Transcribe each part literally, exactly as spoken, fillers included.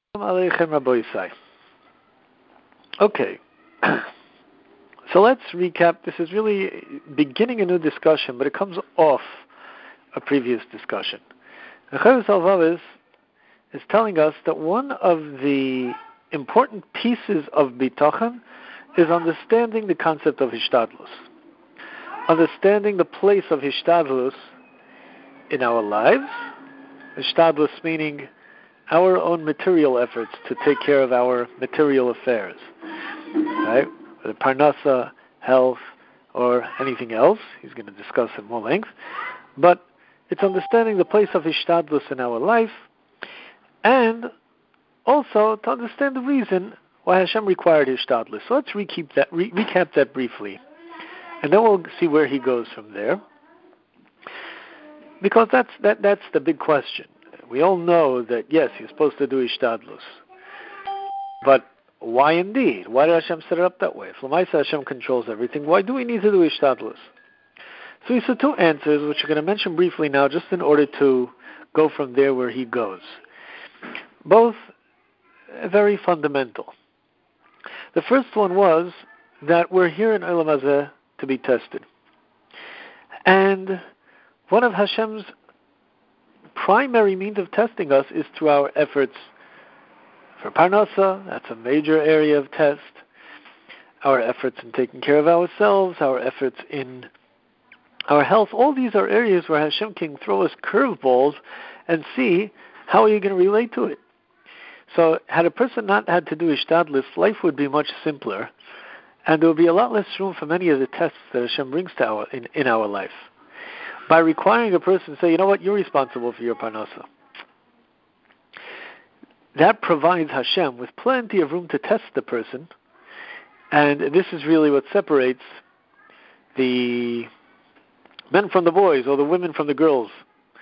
Okay, so let's recap. This is really beginning a new discussion, but it comes off a previous discussion. Chavis Alvavis is telling us that one of the important pieces of bitachon is understanding the concept of hishtadlus, understanding the place of hishtadlus in our lives. Hishtadlus meaning our own material efforts to take care of our material affairs, right? Whether parnasa, health, or anything else. He's going to discuss at more length. But it's understanding the place of hishtadlus in our life, and also to understand the reason why Hashem required hishtadlus. So let's recap that, re- recap that briefly, and then we'll see where he goes from there. Because that's that that's the big question. We all know that, yes, you're supposed to do hishtadlus. But why indeed? Why did Hashem set it up that way? If L'maisa Hashem controls everything, why do we need to do hishtadlus? So he said two answers, which I'm going to mention briefly now, just in order to go from there where he goes. Both very fundamental. The first one was that we're here in Olam Hazeh to be tested. And one of Hashem's primary means of testing us is through our efforts for parnasa. That's a major area of test. Our efforts in taking care of ourselves, our efforts in our health. All these are areas where Hashem can throw us curveballs and see how are you going to relate to it. So had a person not had to do hishtadlus, life would be much simpler, and there would be a lot less room for many of the tests that Hashem brings to our in, in our life. By requiring a person to say, you know what, you're responsible for your parnasa. That provides Hashem with plenty of room to test the person, and this is really what separates the men from the boys or the women from the girls.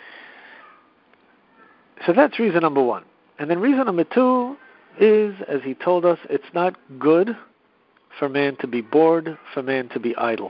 So that's reason number one. And then reason number two is, as he told us, it's not good for man to be bored, for man to be idle.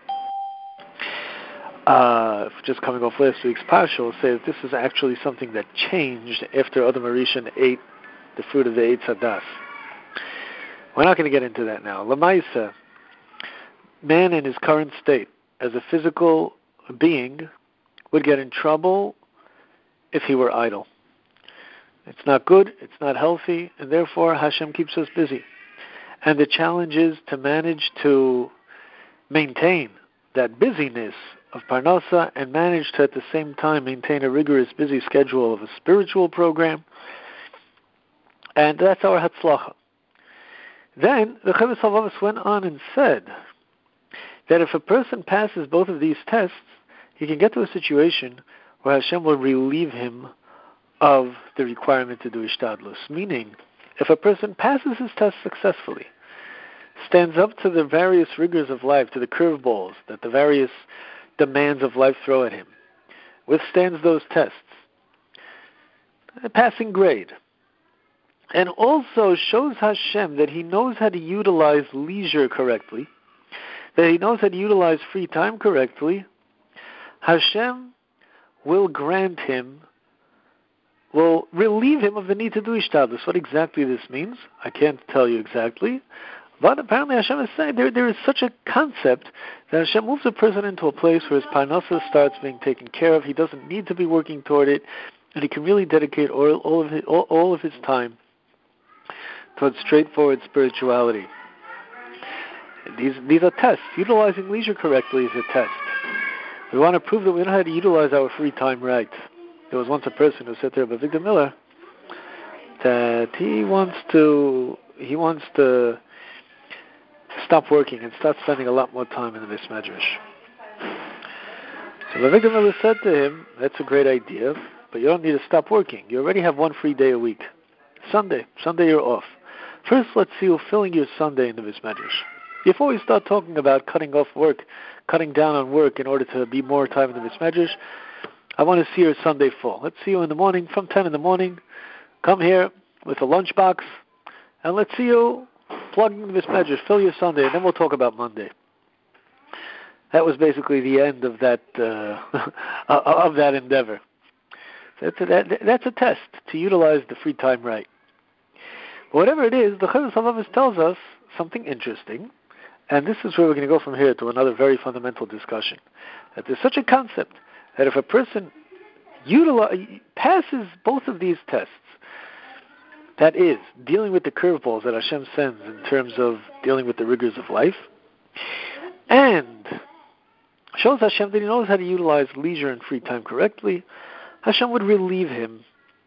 Uh, just coming off last week's parsha, will say that this is actually something that changed after Adam Arishan ate the fruit of the Eitz Hadas. We're not going to get into that now. L'maisa, man in his current state, as a physical being, would get in trouble if he were idle. It's not good, it's not healthy, and therefore Hashem keeps us busy. And the challenge is to manage to maintain that busyness of parnasa and manage to at the same time maintain a rigorous busy schedule of a spiritual program. And that's our hatzlacha. Then the Chavis Halvavis went on and said that if a person passes both of these tests, he can get to a situation where Hashem will relieve him of the requirement to do hishtadlus. Meaning, if a person passes his test successfully, stands up to the various rigors of life, to the curveballs that the various demands of life throw at him, withstands those tests, a passing grade, and also shows Hashem that he knows how to utilize leisure correctly, that he knows how to utilize free time correctly, Hashem will grant him, will relieve him of the need to do hishtadlus. What exactly this means, I can't tell you exactly, but apparently Hashem is saying there, there is such a concept that Hashem moves a person into a place where his parnasa starts being taken care of. He doesn't need to be working toward it, and he can really dedicate all, all, of, his, all, all of his time towards straightforward spirituality. These, these are tests. Utilizing leisure correctly is a test. We want to prove that we know how to utilize our free time right. There was once a person who said there about Victor Miller that he wants to he wants to stop working and start spending a lot more time in the Beis Medrash. So Victor Miller said to him, that's a great idea, but you don't need to stop working. You already have one free day a week. Sunday. Sunday you're off. First, let's see you filling your Sunday in the Beis Medrash. Before we start talking about cutting off work, cutting down on work in order to be more time in the Beis Medrash, I want to see your Sunday full. Let's see you in the morning, from ten in the morning. Come here with a lunchbox, and let's see you plugging the Beis Medrash, fill your Sunday, and then we'll talk about Monday. That was basically the end of that uh, of that endeavor. That's a, that, that's a test to utilize the free time right. Whatever it is, the Chovos HaLevavos tells us something interesting, and this is where we're going to go from here to another very fundamental discussion. That there's such a concept that if a person utilize, passes both of these tests, that is, dealing with the curveballs that Hashem sends in terms of dealing with the rigors of life, and shows Hashem that he knows how to utilize leisure and free time correctly, Hashem would relieve him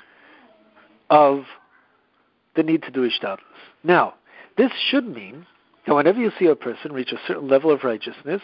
of the need to do ishtadlus. Now, this should mean that whenever you see a person reach a certain level of righteousness,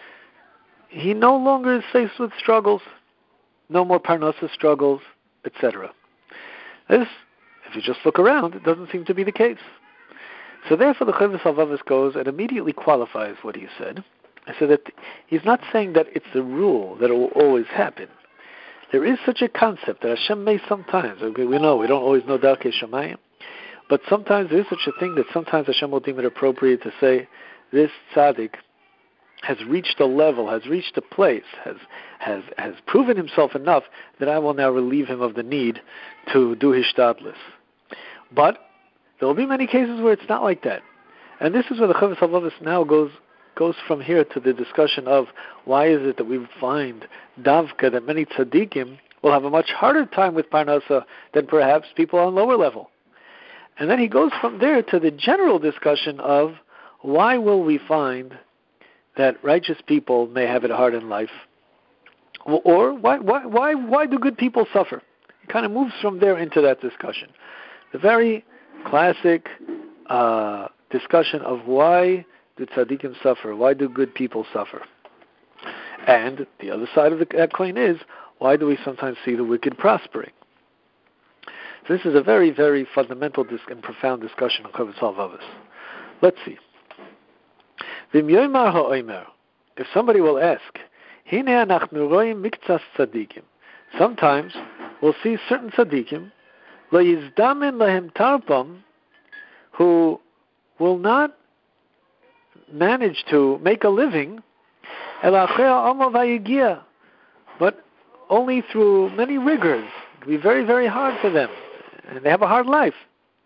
he no longer is faced with struggles, no more parnasa struggles, et cetera. This, if you just look around, it doesn't seem to be the case. So therefore the Chovos HaLevavos goes and immediately qualifies what he said. I said that he's not saying that it's a rule that it will always happen. There is such a concept that Hashem may sometimes, okay, we know, we don't always know Darkei Shamayim, but sometimes there is such a thing that sometimes Hashem will deem it appropriate to say, this tzaddik has reached a level, has reached a place, has has has proven himself enough that I will now relieve him of the need to do hishtadlus. But there will be many cases where it's not like that. And this is where the Chovos HaLevavos now goes goes from here to the discussion of why is it that we find davka that many tzaddikim will have a much harder time with parnasa than perhaps people on lower level. And then he goes from there to the general discussion of why will we find that righteous people may have it hard in life, or why why why why do good people suffer? He kind of moves from there into that discussion, the very classic uh, discussion of why do tzaddikim suffer, why do good people suffer, and the other side of the, that coin is why do we sometimes see the wicked prospering? So this is a very very fundamental dis- and profound discussion on Chovos HaLevavos. Let's see. If somebody will ask, sometimes we'll see certain tzaddikim who will not manage to make a living, but only through many rigors. It will be very, very hard for them, and they have a hard life.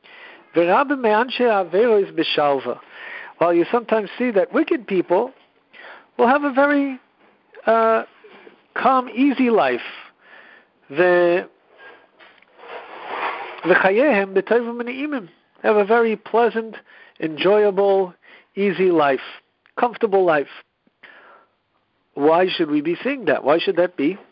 While you sometimes see that wicked people will have a very uh, calm, easy life. They have a very pleasant, enjoyable, easy life, comfortable life. Why should we be seeing that? Why should that be?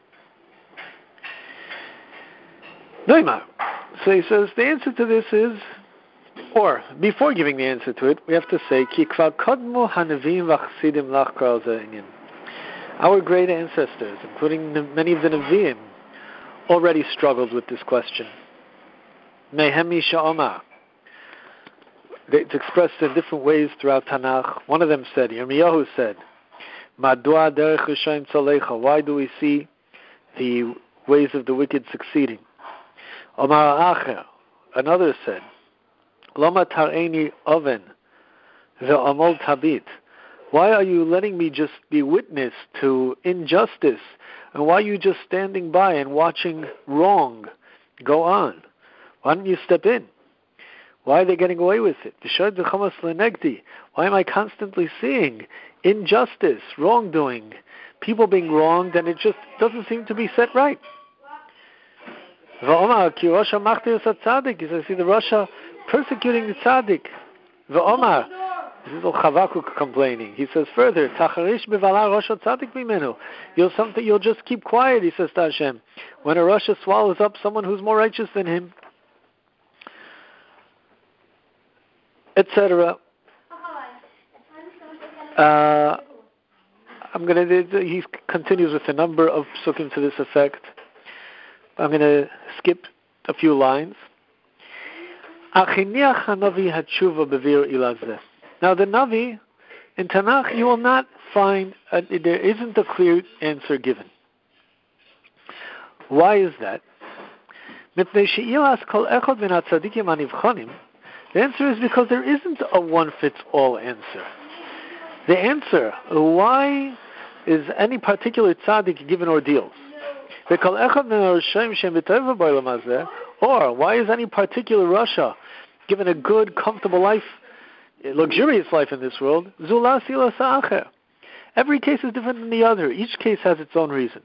Neymar. So he says the answer to this is, or before giving the answer to it, we have to say, Ki kvar kodmu hanavim v'chasidim lachkar ze'inyan. Our great ancestors, including many of the Nevi'im, already struggled with this question. Mehemi sha'omar. It's expressed in different ways throughout Tanakh. One of them said, Yirmiyahu said, Madua derech rishonim tzalecha. Why do we see the ways of the wicked succeeding? Omar acher. Another said, Lama tar'eni oven ve'amol tabit. Why are you letting me just be witness to injustice? And why are you just standing by and watching wrong go on? Why don't you step in? Why are they getting away with it? Why am I constantly seeing injustice, wrongdoing, people being wronged, and it just doesn't seem to be set right? He says, I see the Russia persecuting the tzaddik. This is Chavakuk complaining. He says further, You'll something. You'll just keep quiet, he says to Hashem, when a Russia swallows up someone who's more righteous than him, et cetera. Uh, I'm going to. He continues with a number of psukim to this effect. I'm going to skip a few lines. Now the Navi, in Tanakh, you will not find, a, there isn't a clear answer given. Why is that? The answer is because there isn't a one-fits-all answer. The answer, why is any particular tzaddik given ordeals? Or why is any particular Russia given a good, comfortable life, a luxurious life in this world. Zula sila sa'acher. Every case is different than the other. Each case has its own reason.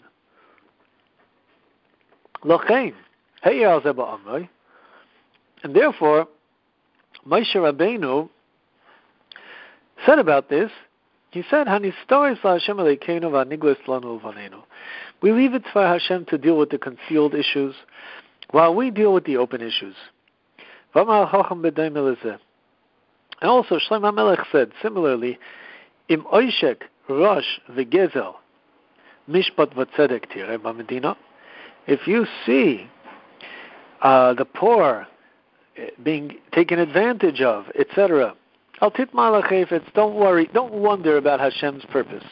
Lochein, hey al zeba amrei. And therefore, Moshe Rabbeinu said about this, he said, "Hanistoris laHashem Elokeinu v'aniglos lanu v'vanenu." We leave it for Hashem to deal with the concealed issues, while we deal with the open issues. V'amar Chacham b'dayim elezeh. And also, Shlomo HaMelech said, similarly, Im oishek rosh v'gezel mishpat v'tzedek tireh b'medina. If you see uh, the poor being taken advantage of, et cetera, Al titma lachefetz, don't worry, don't wonder about Hashem's purpose.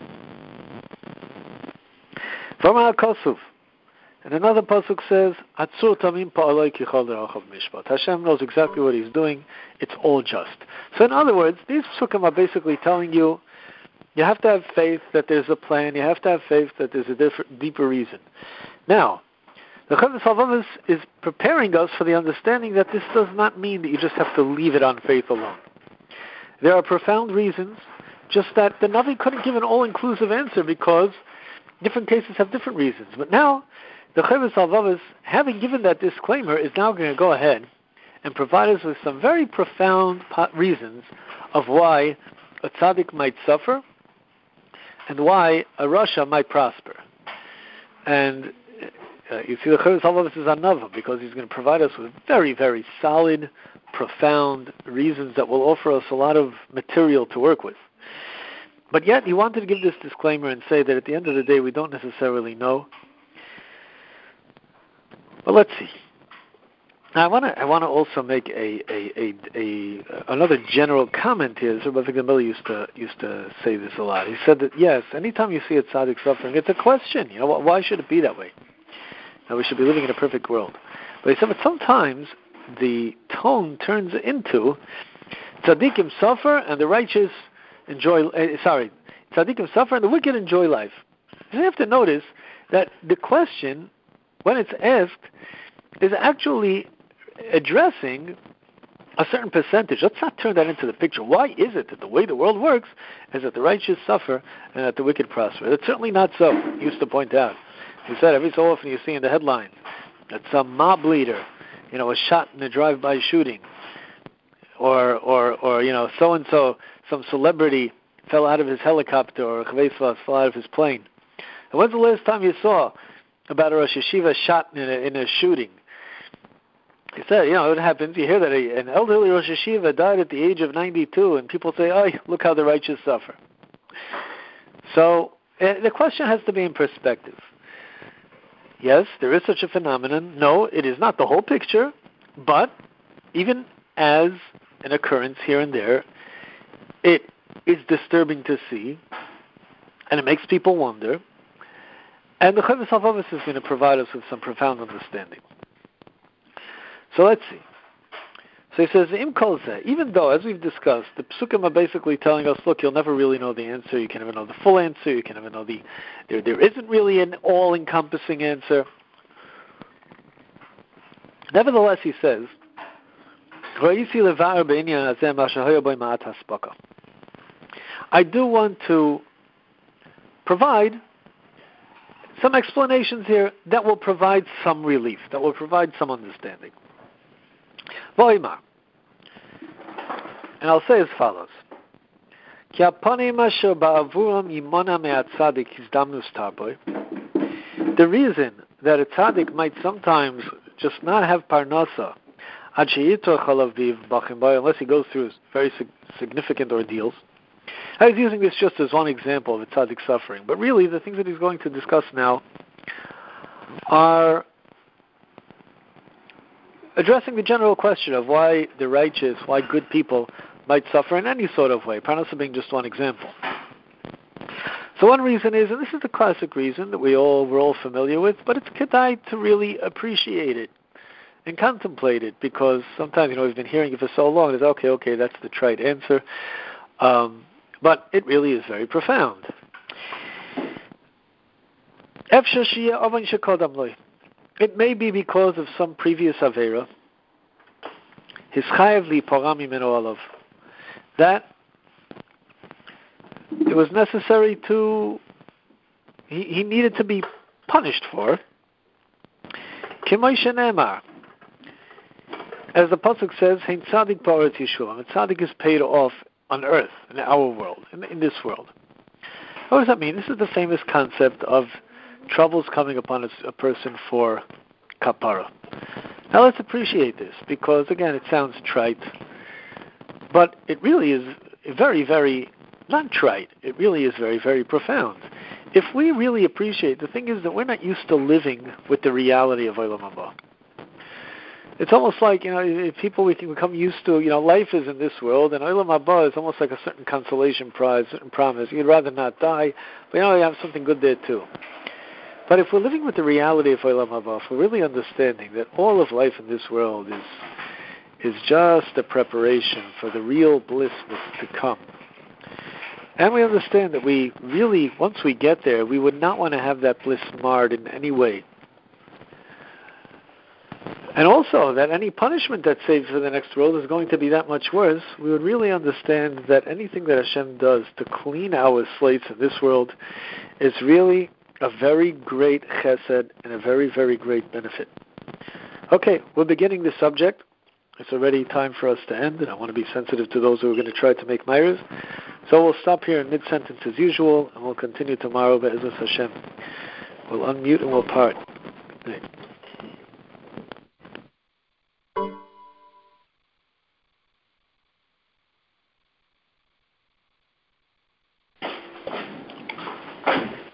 From Al Kosuf, and another pasuk says, Atzur tamim pa'aloi kichol derachav mishpat. Hashem knows exactly what He's doing. It's all just. So, in other words, these psukim are basically telling you, you have to have faith that there's a plan. You have to have faith that there's a different, deeper reason. Now, the Chovos HaLevavos is preparing us for the understanding that this does not mean that you just have to leave it on faith alone. There are profound reasons, just that the Navi couldn't give an all-inclusive answer because different cases have different reasons. But now, the Chovos HaLevavos, having given that disclaimer, is now going to go ahead and provide us with some very profound reasons of why a tzaddik might suffer and why a rasha might prosper. And uh, you see, the Chovos HaLevavos is another because he's going to provide us with very, very solid, profound reasons that will offer us a lot of material to work with. But yet, he wanted to give this disclaimer and say that at the end of the day, we don't necessarily know. But let's see. Now, I want to I want to also make a a, a, a another general comment here. So Rabbi Gamliel used to used to say this a lot. He said that yes, anytime you see a tzaddik suffering, it's a question. You know, why should it be that way? Now, we should be living in a perfect world. But he said, but sometimes the tone turns into tzaddikim suffer and the righteous enjoy. Uh, sorry, tzaddikim suffer and the wicked enjoy life. You have to notice that the question, when it's asked, is actually addressing a certain percentage. Let's not turn that into the picture. Why is it that the way the world works is that the righteous suffer and that the wicked prosper? That's certainly not so, he used to point out. He said every so often you see in the headlines that some mob leader, you know, was shot in a drive-by shooting, or, or, or you know, so-and-so, some celebrity fell out of his helicopter, or Chavesvas fell out of his plane. And when's the last time you saw about a Rosh Yeshiva shot in a, in a shooting? He said, you know, it happens. You hear that a, an elderly Rosh Yeshiva died at the age of ninety-two, and people say, oh, look how the righteous suffer. So uh, the question has to be in perspective. Yes, there is such a phenomenon. No, it is not the whole picture, but even as an occurrence here and there, it is disturbing to see, and it makes people wonder. And the Chovos HaLevavos is going to provide us with some profound understanding. So let's see. So he says, Im kol zeh, even though, as we've discussed, the psukim are basically telling us, look, you'll never really know the answer, you can never know the full answer, you can never know the, there, there isn't really an all-encompassing answer. Nevertheless, he says, I do want to provide some explanations here that will provide some relief, that will provide some understanding. And I'll say as follows. The reason that a tzaddik might sometimes just not have parnasa, unless he goes through very significant ordeals. I was using this just as one example of a tzaddik suffering, but really the things that he's going to discuss now are addressing the general question of why the righteous, why good people might suffer in any sort of way, parnasa being just one example. So one reason is, and this is the classic reason that we all, we're all familiar with, but it's kedai to really appreciate it and contemplate it, because sometimes, you know, we've been hearing it for so long, it's okay, okay, that's the trite answer. Um, but it really is very profound. It may be because of some previous Avera. Hischayev li porah mimeno olav. That it was necessary to, he, he needed to be punished for. K'may shenemar, as the pasuk says, "Hein tzadik ba'aretz yeshuva." A tzadik is paid off on earth, in our world, in, in this world. What does that mean? This is the famous concept of troubles coming upon a, a person for kapara. Now let's appreciate this, because again, it sounds trite, but it really is very, very, not trite, it really is very, very profound. If we really appreciate, the thing is that we're not used to living with the reality of Olam Haba. It's almost like, you know, people, we can become used to, you know, life is in this world, and Olam Haba is almost like a certain consolation prize, certain promise. You'd rather not die, but you know, you have something good there too. But if we're living with the reality of Olam Haba, if we're really understanding that all of life in this world is is just a preparation for the real bliss that's to come, and we understand that we really, once we get there, we would not want to have that bliss marred in any way. And also that any punishment that's saved for the next world is going to be that much worse. We would really understand that anything that Hashem does to clean our slates in this world is really a very great chesed and a very, very great benefit. Okay, we're beginning the subject. It's already time for us to end, and I want to be sensitive to those who are going to try to make myras. So we'll stop here in mid-sentence as usual, and we'll continue tomorrow, Be'ezus Hashem. We'll unmute and we'll part. Right.